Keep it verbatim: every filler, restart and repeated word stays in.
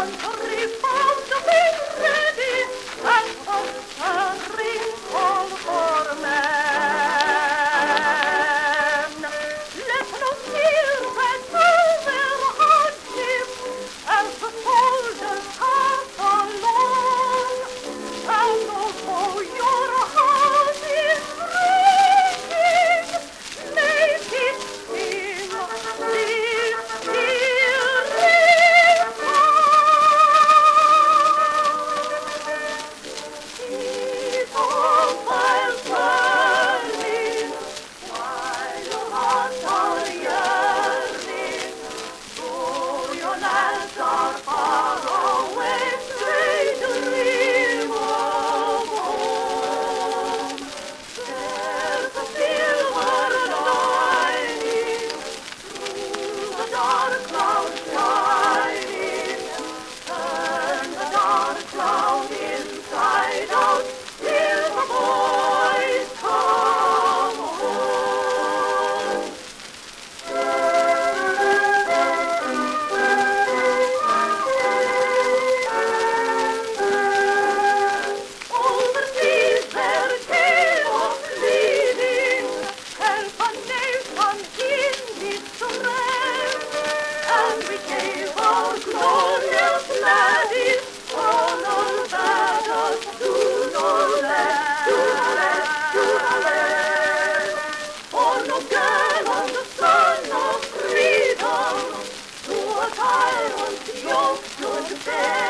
country found to be ready, and a stirring call for men. Let no fear that all their hardship as the soldiers pass along, and although your heart is breaking, make it sing this cheering song. Keep on while burning, while your hearts are yearning, though your lands are far away, stay to dream of home. There's a silver lining through the dark cloud shining. Turn the dark cloud inside out till the boys come home. Overseas their tale of bleeding help a nation in distress, and we gave our glorious laddies honor battles to no less, to no less, to no less. For no girl on the son of freedom to a tyrant's yoke should bear.